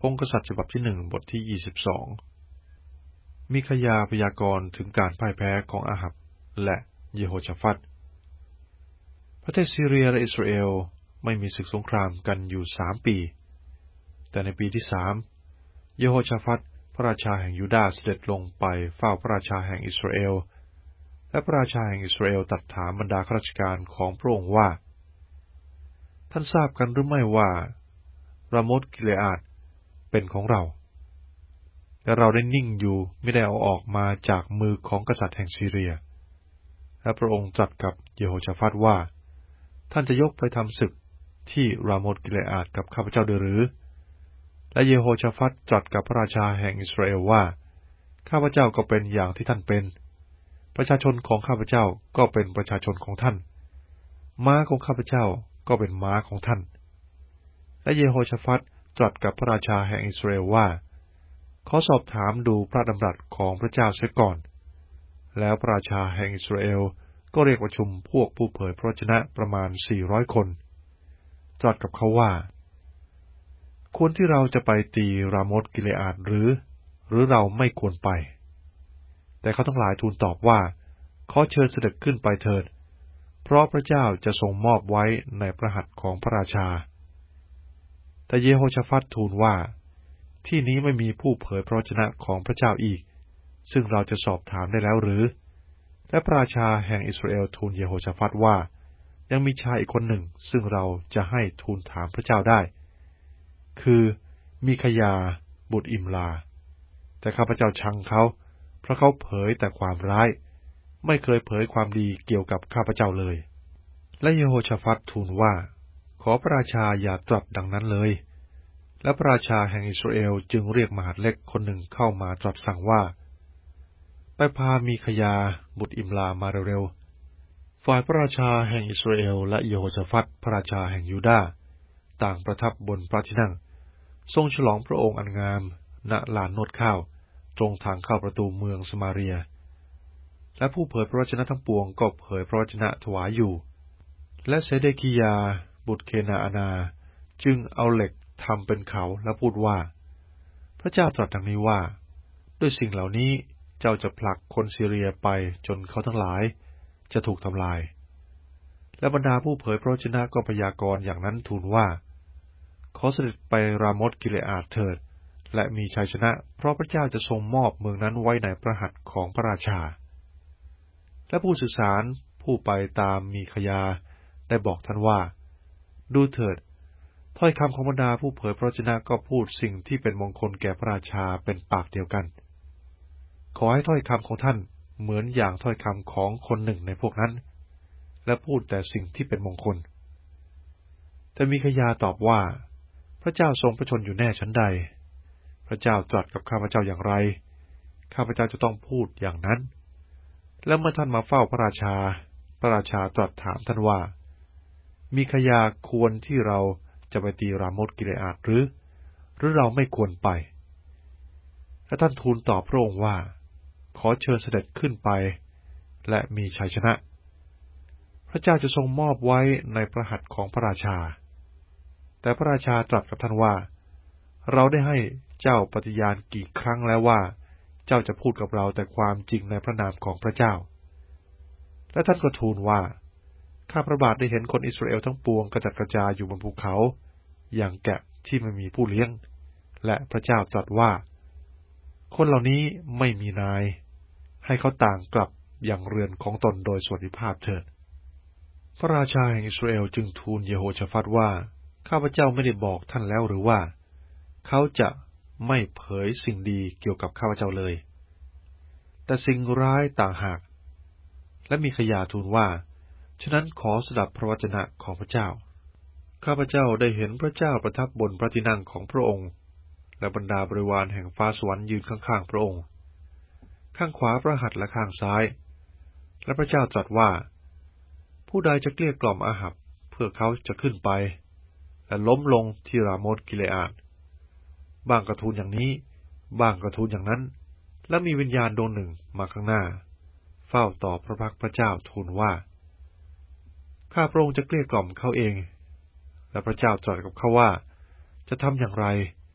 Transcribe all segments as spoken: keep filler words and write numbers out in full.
องค์กษัตริย์ฉบับที่หนึ่งบทที่ยี่สิบสองมิคยาพยากรณ์ถึงการพ่ายแพ้ของอาหับและเยโฮชาฟัตประเทศซีเรียและอิสราเอลไม่มีศึกสงครามกันอยู่สามปีแต่ในปีที่สามเยโฮชาฟัตพระราชาแห่งยูดาห์เสด็จลงไปเฝ้าพระราชาแห่งอิสราเอลและพระราชาแห่งอิสราเอลตรัสถามบรรดาข้าราชการของพระองค์ว่าท่านทราบกันหรือไม่ว่ารามโมทกิเลอาดเป็นของเราแต่เราได้นิ่งอยู่ไม่ได้เอาออกมาจากมือของกษัตริย์แห่งซีเรียและพระองค์ตรัสกับเยโฮชาฟัตว่าท่านจะยกไปทำศึกที่รามโมทกิเลอาดกับข้าพเจ้าด้วยหรือและเยโฮชาฟัตตรัสกับพระราชาแห่งอิสราเอลว่าข้าพเจ้าก็เป็นอย่างที่ท่านเป็นประชาชนของข้าพเจ้าก็เป็นประชาชนของท่านม้าของข้าพเจ้าก็เป็นม้าของท่านและเยโฮชาฟัตตรัสกับพระราชาแห่งอิสราเอลว่าขอสอบถามดูพระดำรัสของพระเจ้าเสียก่อนแล้วพระราชาแห่งอิสราเอลก็เรียกประชุมพวกผู้เผยพระวจนะประมาณสี่ร้อยคนตรัสกับเขาว่าควรที่เราจะไปตีรามโมทกิเลอาดหรือหรือเราไม่ควรไปแต่เขาทั้งหลายทูลตอบว่าขอเชิญเสด็จขึ้นไปเถิดเพราะพระเจ้าจะทรงมอบไว้ในพระหัตถ์ของพระราชาแต่เยโฮชาฟัตทูลว่าที่นี้ไม่มีผู้เผยพระวจนะของพระเจ้าอีกซึ่งเราจะสอบถามได้แล้วหรือและพระราชาแห่งอิสราเอลทูลเยโฮชาฟัตว่ายังมีชายอีกคนหนึ่งซึ่งเราจะให้ทูลถามพระเจ้าได้คือมิคยาบุตรอิมลาแต่ข้าพเจ้าชังเขาเพราะเขาเผยแต่ความร้ายไม่เคยเผยความดีเกี่ยวกับข้าพเจ้าเลยและเยโฮชาฟัตทูลว่าขอพระราชาอย่าตรัสดังนั้นเลยและพระราชาแห่งอิสราเอลจึงเรียกมหาดเล็กคนหนึ่งเข้ามาตรัสสั่งว่าไปพามิคยาบุตรอิมลามาเร็วๆฝ่ายพระราชาแห่งอิสราเอลและเยโฮชาฟัตพระราชาแห่งยูดาห์ต่างประทับบนพระที่นั่งทรงฉลองพระองค์อันงามณลานนวดข้าวตรงทางเข้าประตูเมืองสมาเรียและผู้เผยพระวจนะทั้งปวงก็เผยพระวจนะถวายอยู่และเซเดคียาบุตรเคนาอานาจึงเอาเหล็กทำเป็นเขาและพูดว่าพระเจ้าตรัสดังนี้ว่าด้วยสิ่งเหล่านี้เจ้าจะผลักคนซีเรียไปจนเขาทั้งหลายจะถูกทำลายและบรรดาผู้เผยพระวจนะก็พยากรณ์อย่างนั้นทูลว่าขอเสด็จไปรามโมทกิเลอาดเถิดและมีชัยชนะเพราะพระเจ้าจะทรงมอบเมืองนั้นไว้ในพระหัตถ์ของพระราชาและผู้สื่อสารผู้ไปตามมีคยาได้บอกท่านว่าดูเถิดถ้อยคำของบรรดาผู้เผยพระวจนะก็พูดสิ่งที่เป็นมงคลแก่พระราชาเป็นปากเดียวกันขอให้ถ้อยคำของท่านเหมือนอย่างถ้อยคำของคนหนึ่งในพวกนั้นและพูดแต่สิ่งที่เป็นมงคลแต่มีคยาตอบว่าพระเจ้าทรงพระชนอยู่แน่ชั้นใดพระเจ้าตรัสกับข้าพเจ้าอย่างไรข้าพเจ้าจะต้องพูดอย่างนั้นและเมื่อท่านมาเฝ้าพระราชาพระราชาตรัสถามท่านว่ามีคยาควรที่เราจะไปตีรามโมทกิเลอาดหรือหรือเราไม่ควรไปและท่านทูลตอบพระองค์ว่าขอเชิญเสด็จขึ้นไปและมีชัยชนะพระเจ้าจะทรงมอบไว้ในพระหัตถ์ของพระราชาแต่พระราชาตรัสกับท่านว่าเราได้ให้เจ้าปฏิญาณกี่ครั้งแล้วว่าเจ้าจะพูดกับเราแต่ความจริงในพระนามของพระเจ้าและท่านก็ทูลว่าข้าพระบาทได้เห็นคนอิสราเอลทั้งปวงกระจัดกระจายอยู่บนภูเขาอย่างแกะที่ไม่มีผู้เลี้ยงและพระเจ้าตรัสว่าคนเหล่านี้ไม่มีนายให้เขาต่างกลับอย่างเรือนของตนโดยสวัสดิภาพเถิดพระราชาแห่งอิสราเอลจึงทูลเยโฮชาฟัตว่าข้าพเจ้าไม่ได้บอกท่านแล้วหรือว่าเขาจะไม่เผยสิ่งดีเกี่ยวกับข้าพเจ้าเลยแต่สิ่งร้ายต่างหากและมีขยาทูลว่าฉะนั้นขอสดับพระวจนะของพระเจ้าข้าพเจ้าได้เห็นพระเจ้าประทับบนพระที่นั่งของพระองค์และบรรดาบริวารแห่งฟ้าสวรรค์ยืนข้างๆพระองค์ข้างขวาพระหัตถ์และข้างซ้ายและพระเจ้าตรัสว่าผู้ใดจะเกลี้ยกล่อมอาหับเพื่อเขาจะขึ้นไปและล้มลงที่รามโมทกิเลอาดบ้างกระทูลอย่างนี้บ้างกระทูลอย่างนั้นและมีวิญญาณดวงหนึ่งมาข้างหน้าเฝ้าต่อพระพักพระเจ้าทูลว่าข้าพระองค์จะเกลี้ยกล่อมเขาเองและพระเจ้าตรัสกับเขาว่าจะทำอย่างไร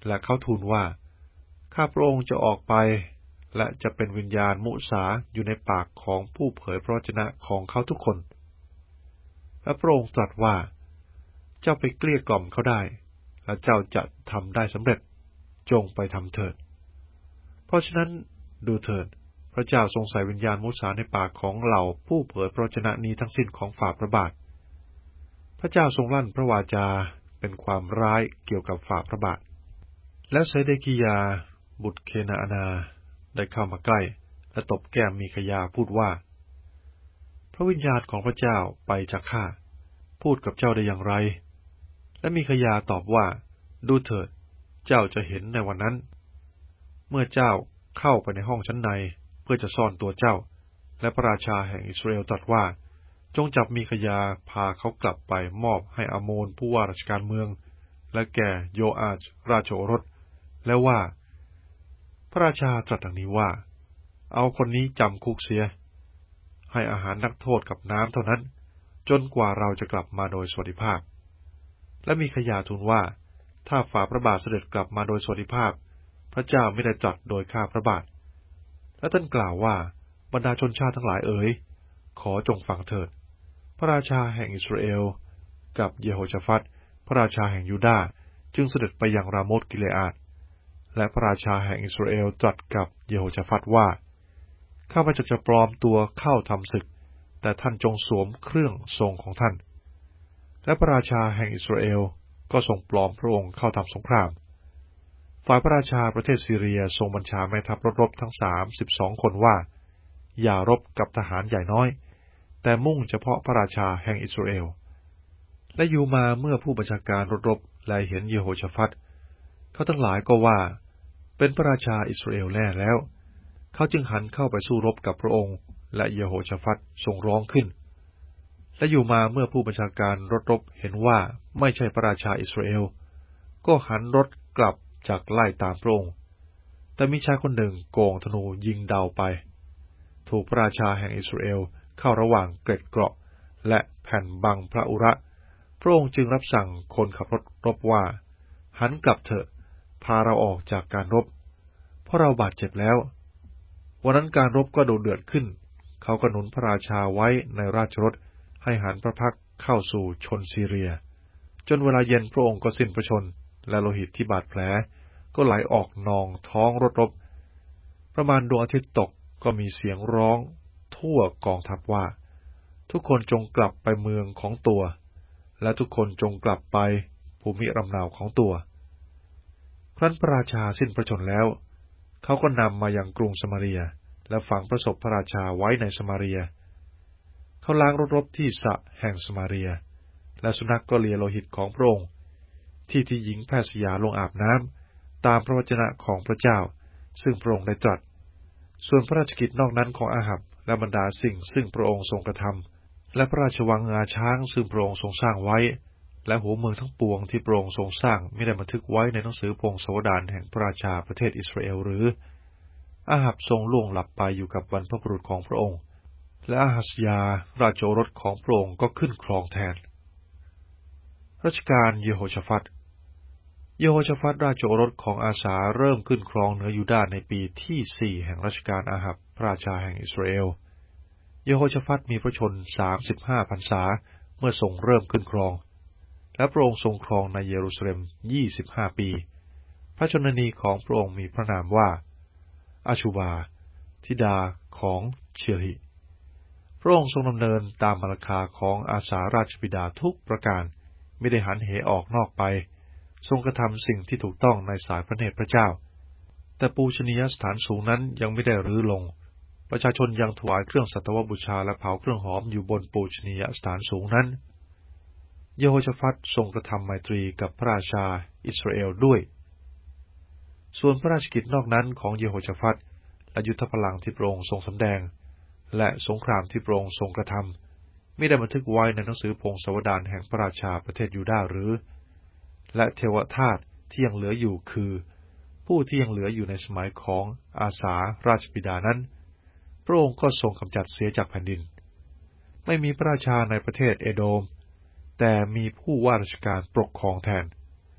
และเขาทูลว่าข้าพระองค์จะออกไปและจะเป็นวิญญาณมุสาอยู่ในปากของผู้เผยพระวจนะของเขาทุกคนและพระองค์ตรัสว่าเจ้าไปเกลี้ยกล่อมเขาได้และเจ้าจะทำได้สำเร็จจงไปทำเถิดเพราะฉะนั้นดูเถิดพระเจ้าทรงใส่วิญญาณมุสาในปากของเหล่าผู้เผยพระวจนะนี้ทั้งสิ้นของฝ่าพระบาทพระเจ้าทรงลั่นพระวาจาเป็นความร้ายเกี่ยวกับฝ่าพระบาทแล้วเซเดกียาบุตรเคนาอานาได้เข้ามาใกล้และตบแก้มมีคยาพูดว่าพระวิญญาณของพระเจ้าไปจากข้าพูดกับเจ้าได้อย่างไรและมีคยาตอบว่าดูเถิดเจ้าจะเห็นในวันนั้นเมื่อเจ้าเข้าไปในห้องชั้นในเพื่อจะซ่อนตัวเจ้าและพระราชาแห่งอิสราเอลตรัสว่าจงจับมีคยาพาเขากลับไปมอบให้อาโมนผู้ว่าราชการเมืองและแก่โยอาชราชโอรสและว่าพระราชาตรัสดังนี้ว่าเอาคนนี้จำคุกเสียให้อาหารนักโทษกับน้ำเท่านั้นจนกว่าเราจะกลับมาโดยสวัสดิภาพและมีคยาทูลว่าถ้าฝ่าพระบาทเสด็จกลับมาโดยสวัสดิภาพพระเจ้าไม่ได้จัดโดยข้าพระบาทและท่านกล่าวว่าบรรดาชนชาติทั้งหลายเอ๋ยขอจงฟังเถิดพระราชาแห่งอิสราเอลกับเยโฮชาฟัตพระราชาแห่งยูดาห์จึงเสด็จไปยังราโมทกิเลอาดและพระราชาแห่งอิสราเอลตรัสกับเยโฮชาฟัตว่าข้าพเจ้าจะปลอมตัวเข้าทำศึกแต่ท่านจงสวมเครื่องทรงของท่านและพระราชาแห่งอิสราเอลก็ทรงปลอมพระองค์เข้าทำสงครามฝ่ายพระราชาประเทศซีเรียทรงบัญชาแม่ทัพรถรบทั้งสามสิบสองคนว่าอย่ารบกับทหารใหญ่น้อยแต่มุ่งเฉพาะพระราชาแห่งอิสราเอลและอยู่มาเมื่อผู้บัญชาการรถรบแลเห็นเยโฮชาฟัตเขาทั้งหลายก็ว่าเป็นพระราชาอิสราเอลแน่แล้วเขาจึงหันเข้าไปสู้รบกับพระองค์และเยโฮชาฟัตทรงร้องขึ้นและอยู่มาเมื่อผู้บัญชาการรถรบเห็นว่าไม่ใช่พระราชาอิสราเอลก็หันรถกลับจากไล่ตามพระองค์แต่มีชายคนหนึ่งโกงธนูยิงเดาไปถูกพระราชาแห่งอิสราเอลเข้าระหว่างเกร็ดเกราะและแผ่นบังพระอุระพระองค์จึงรับสั่งคนขับรถรบว่าหันกลับเถอะพาเราออกจากการรบเพราะเราบาดเจ็บแล้ววันนั้นการรบก็โดดเดือดขึ้นเขาก็หนุนพระราชาไว้ในราชรถให้หันพระพักเข้าสู่ชนซีเรียจนเวลาเย็นพระองค์ก็สิ้นพระชนและโลหิตที่บาดแผลก็ไหลออกนองท้องรถรบประมาณดวงอาทิตย์ตกก็มีเสียงร้องทั่วกองทัพว่าทุกคนจงกลับไปเมืองของตัวและทุกคนจงกลับไปภูมิลำเนาของตัวครั้นพระราชาสิ้นพระชนแล้วเขาก็นำมายังกรุงสมาเรียและฝังพระศพพระราชาไว้ในสมาเรียเขาล้างรถรบที่สระแห่งสมาเรียและสุนัข ก, ก็เลียโลหิตของพระองค์ที่ที่หญิงแพทย์สยาลงอาบน้ำตามพระวจนะของพระเจ้าซึ่งพระองค์ได้ตรัสส่วนพระราชกิจนอกนั้นของอาหับและบรรดาสิ่งซึ่งพระองค์ทรงกระทำและพระราชวังงาช้างซึ่งพระองค์ทรงสร้างไว้และหัวเมืองทั้งปวงที่พระองค์ทรงสร้างไม่ได้บันทึกไว้ในหนังสือพงศาวดารแห่งพระราชาประเทศอิสราเอลหรืออาหับทรงล่วงหลับไปอยู่กับบรรพบุรุษของพระองค์และอาหัสยาราชโอรสของพระองค์ก็ขึ้นครองแทนรัชกาลเยโฮชาฟัตเยโฮชาฟัตราชโอรสของอาสาเริ่มขึ้นครองเหนือยูดาห์ในปีที่สี่แห่งรัชกาลอาหับพระราชาแห่งอิสราเอลเยโฮชาฟัตมีพระชนสามสิบห้าพรรษาเมื่อทรงเริ่มขึ้นครองและพระองค์ทรงครองในเยรูซาเล็มยี่สิบห้าปีพระชนนีของพระองค์มีพระนามว่าอาชูบาธิดาของเชียฮิพระองค์ทรงดำเนินตามมรรคาของอาสาราชบิดาทุกประการไม่ได้หันเหออกนอกไปทรงกระทำสิ่งที่ถูกต้องในสายพระเนตรพระเจ้าแต่ปูชนียสถานสูงนั้นยังไม่ได้รื้อลงประชาชนยังถวายเครื่องสัตวบูชาและเผาเครื่องหอมอยู่บนปูชนียสถานสูงนั้นเยโฮชาฟัตทรงกระทำไมตรีกับพระราชาอิสราเอลด้วยส่วนพระราชกิจนอกนั้นของเยโฮชาฟัตและยุทธพลังที่พระองค์ทรงสำแดงและสงครามที่พระองค์ทรงกระทำไม่ได้บันทึกไว้ในหนังสือพงศาวดารแห่งพระราชาประเทศยูดาห์หรือและเทวทาสที่ยังเหลืออยู่คือผู้ที่ยังเหลืออยู่ในสมัยของอาสาราชบิดานั้นพระองค์ก็ทรงกำจัดเสียจากแผ่นดินไม่มีพระราชาในประเทศเอโดมแต่มีผู้ว่าราชการปกครองแทน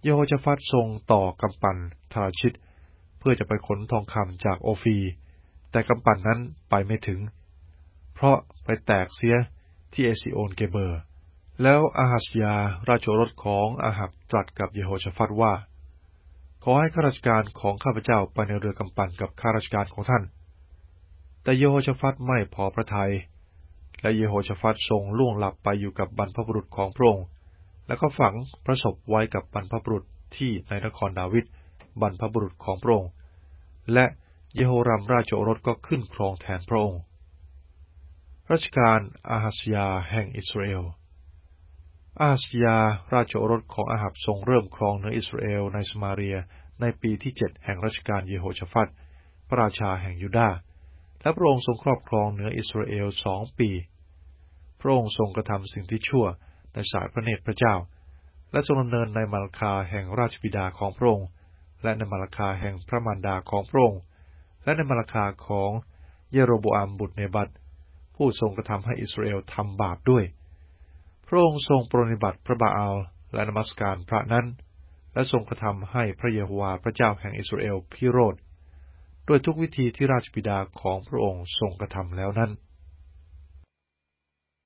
เยโฮชาฟัตทรงต่อกำปั่นทราชิตเพื่อจะไปขนทองคำจากโอฟีแต่กำปั่นนั้นไปไม่ถึงเพราะไปแตกเสียที่เอซิโอนเกเบอร์แล้วอาฮัสยาราชโอรสของอาหับตรัสกับเยโฮชาฟัตว่าขอให้ข้าราชการของข้าพเจ้าไปในเรือกำปั่นกับข้าราชการของท่านแต่เยโฮชาฟัตไม่พอพระทัยและเยโฮชาฟัตทรงล่วงหลับไปอยู่กับบรรพบุรุษของพระองค์แล้วก็ฝังพระศพไว้กับบรรพบุรุษที่ในนครดาวิดบรรพบุรุษของพระองค์และเยโฮรัมราชโอรสก็ขึ้นครองแทนพระองค์ราชการอาฮัสยาแห่งอิสราเอลอาฮัสยาราชโอรสของอาหับทรงเริ่มครองเหนืออิสราเอลในสมาเรียในปีที่เจ็ดแห่งรัชกาลเยโฮชาฟัตพระราชาแห่งยูดาห์และพระองค์ทรงครอบครองเหนืออิสราเอลสองปีพระองค์ทรงกระทำสิ่งที่ชั่วในสายพระเนตรพระเจ้าและทรงดำเนินในมาลคาแห่งราชบิดาของพระองค์และในมาลคาแห่งพระมารดาของพระองค์และในมาลคาของเยโรโบอัมบุตรเนบัตผู้ทรงกระทำให้อิสราเอลทำบาปด้วยพระองค์ทรงปรนนิบัติพระบาอัลและนมัสการพระนั้นและทรงกระทำให้พระเยโฮวาห์พระเจ้าแห่งอิสราเอลพิโรธด้วยทุกวิธีที่ราชบิดาของพระองค์ทรงกระทำแล้วนั้น